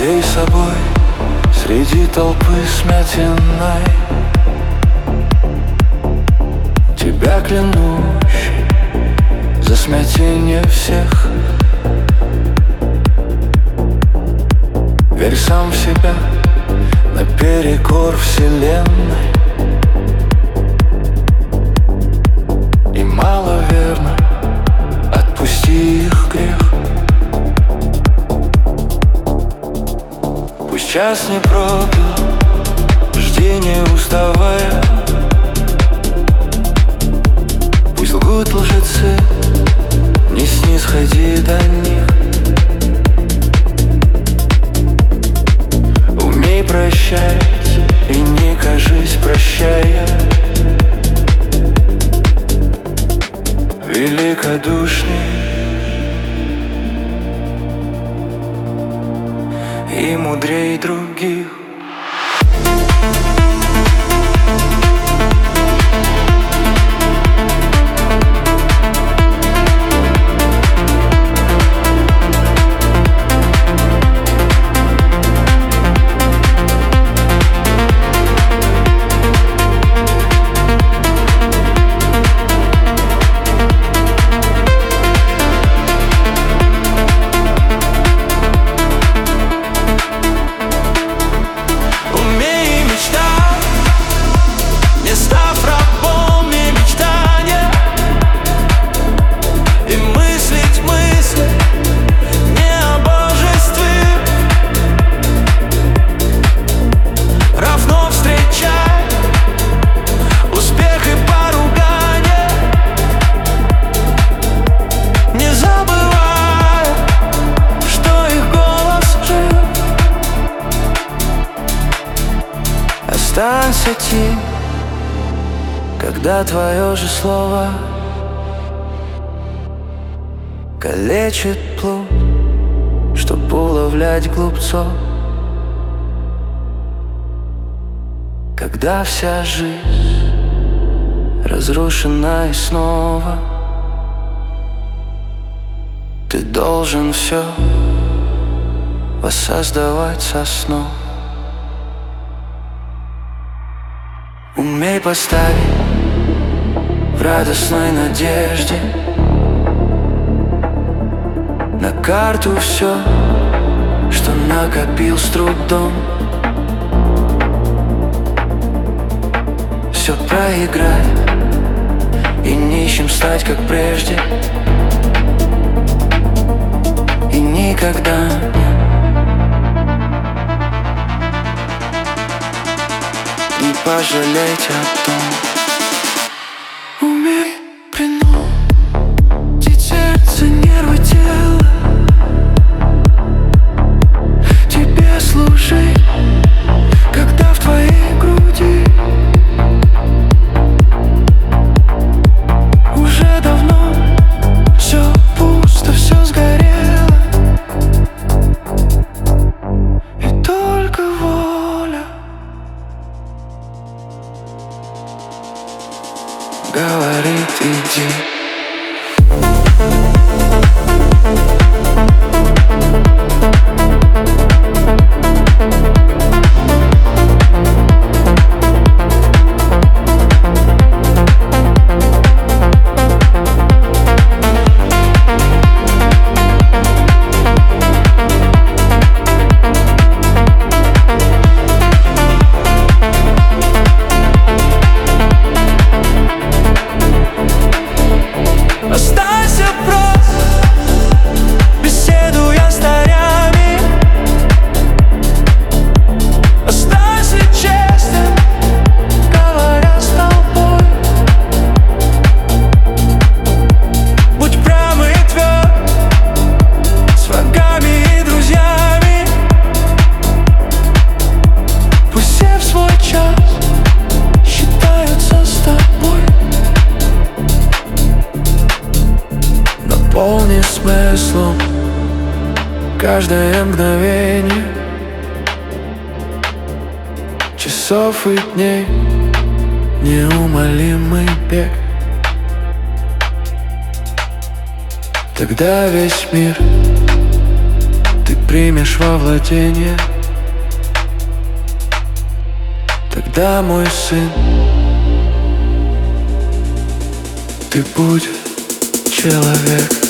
всей собой среди толпы смятенной. Тебя клянущий за смятение всех. Верь сам в себя наперекор вселенной. И маловерно отпусти их грех. Пусть час не пропил, жди не уставая. Пусть лгут лжецы, не снисходи до них. Умей прощать и не кажись, прощая. Великодушней и мудрей других. Останься тих, когда твое же слово калечит плоть, чтоб уловлять глупцов. Когда вся жизнь разрушена и снова ты должен все воссоздавать со снов. Умей поставить в радостной надежде на карту все, что накопил с трудом. Все проиграть и нищим стать, как прежде. И никогда не пожалеть о том. Умей принудить сердце, нервы, тело тебе служить, когда в твоей груди уже давно все пусто, все сгорело, и только воля говорит: иди. Останься прост, беседуя с старями. Останься честным, говоря с толпой. Будь прям и тверд с врагами и друзьями. Пусть все в свой час считаются с тобой. Наполни смыслом каждое мгновение часов и дней, неумолимый бег. Тогда весь мир ты примешь во владение, тогда, мой сын, ты будешь человек.